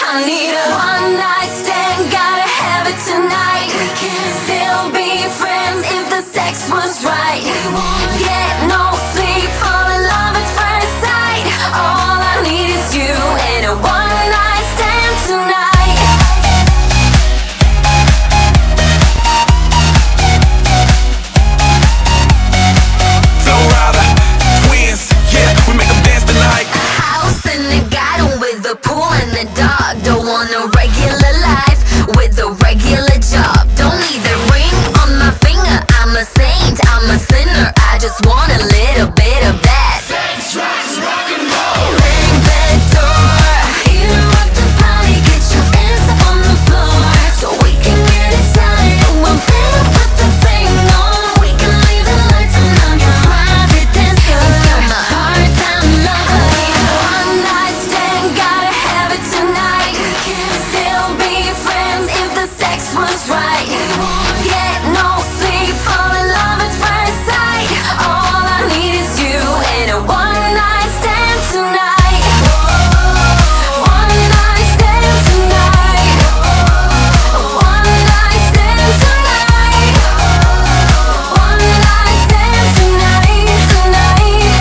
I need a one night stand, gotta have it tonight. We can still be friends if the sex was right. Get no sleep, fall in love at first sight. All I need is you and a one night stand tonight. Don't want a regular life with a regular job. Don't need the ring on my finger. I'm a saint, I'm a sinner. I just want a little bit of that. Sex, drugs, rock and roll. Ring that door. Here to rock the party. Get your hands up on the floor so we can get it started. We'll better put the thing on. We can leave the lights on. I'm your private dancer. You're my part-time lover. One night stand, gotta have it tonight. Still be friends if the sex was right. Get no sleep, fall in love at first sight. All I need is you and a one night stand tonight. One night stand tonight. One night stand tonight. One night stand tonight.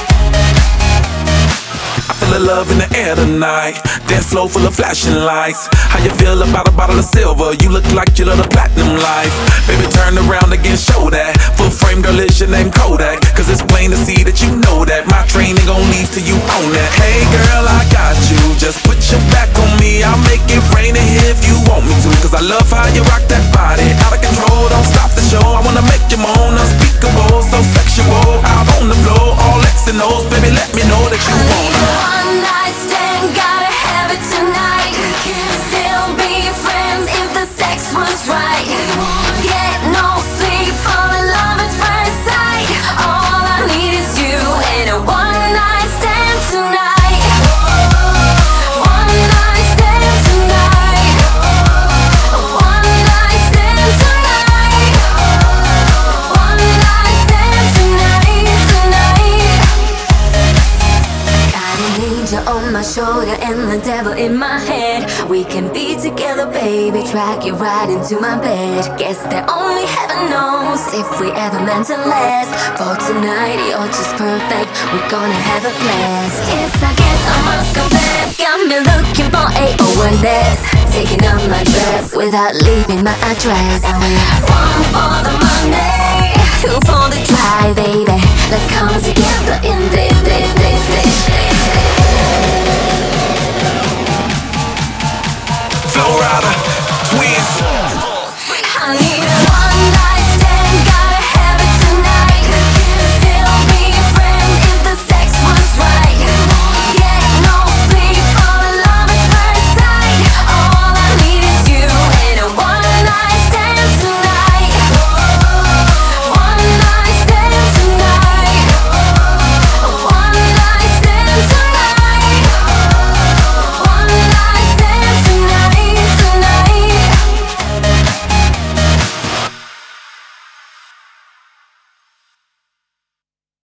I feel the love in the air tonight. Dance floor full of flashing lights. How you feel about a bottle of silver? You look like you love the platinum life. Baby, turn around again, show that. Full frame, girl, is your name Kodak? Cause it's plain to see that you know that my train ain't gon' leave till you own that. Hey girl, I got you. Just put your back on me. I'll make it rain in here if you want me to. Cause I love how you rock that body. Out of control, don't stop the show. I wanna make you moan, unspeakable, so sexual. Out on the floor, all X and O's. Baby, let me know that you want it. One night stand, gotta have it tonight. Still be friends if the sex was right. Get no sleep, fall in love at first sight. All I need is you and a one night stand tonight. One night stand tonight. One night stand tonight. One night stand tonight. Got an angel on my shoulder and the devil in my head. We can be together, baby. Drag you right into my bed. Guess that only heaven knows if we ever meant to last. For tonight, you're just perfect. We're gonna have a blast. Yes, I guess I must confess. Got me looking for a overdose. Taking off my dress without leaving my address. One for the Monday, two for the drive, baby. Let's come together in this.